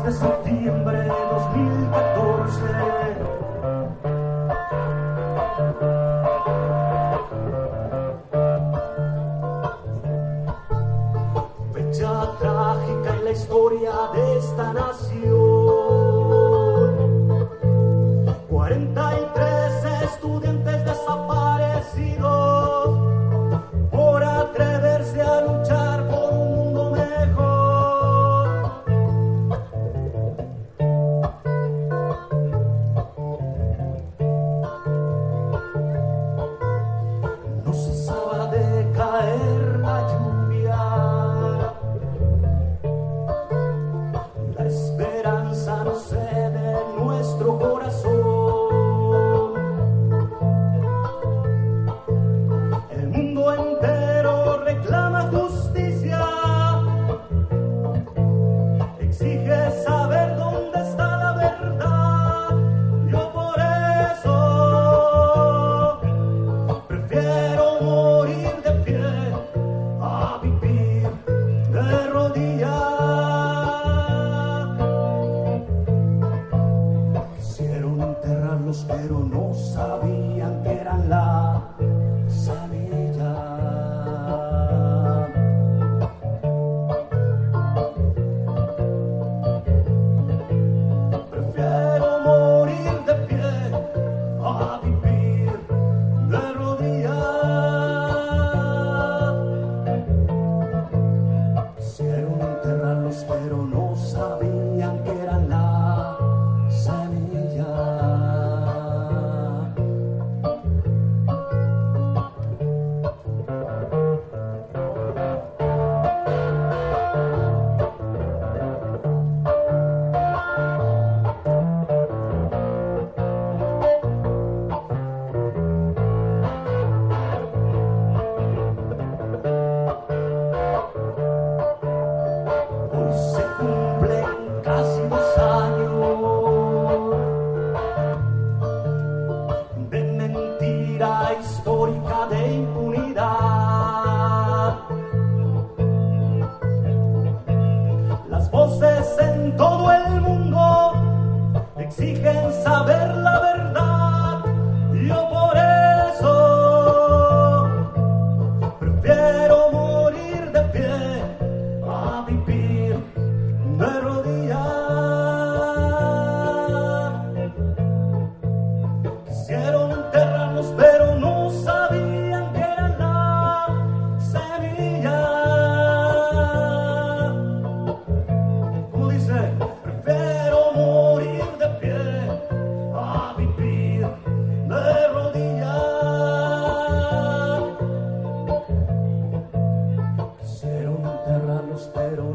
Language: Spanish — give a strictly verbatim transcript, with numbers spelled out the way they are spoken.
de septiembre dos mil catorce. Fecha trágica en la historia de esta nación. cuarenta y tres estudiantes desaparecidos por atreverse a luchar por un mundo mejor. No cesaba de caer la lluvia, la esperanza no cede en nuestro corazón. El mundo entero reclama justicia, exige saber dónde está la verdad. Yo por eso prefiero morir de pie a vivir de rodillas. Quisieron enterrarlos, pero no sabían que eran la semilla. Prefiero morir de pie a vivir de rodillas. Quisieron enterrarlos, pero no sabían que eran la semilla. Hoy se cumplen casi dos años de mentira histórica de impunidad. Las voces en todo el mundo exigen saber la verdad. Yo por eso prefiero morir de pie a vivir de rodillas. Quisieron enterrarnos, pero no sabían que era la semilla. Como dice, prefiero morir de pie a vivir de rodillas. Quisieron enterrarlos, pero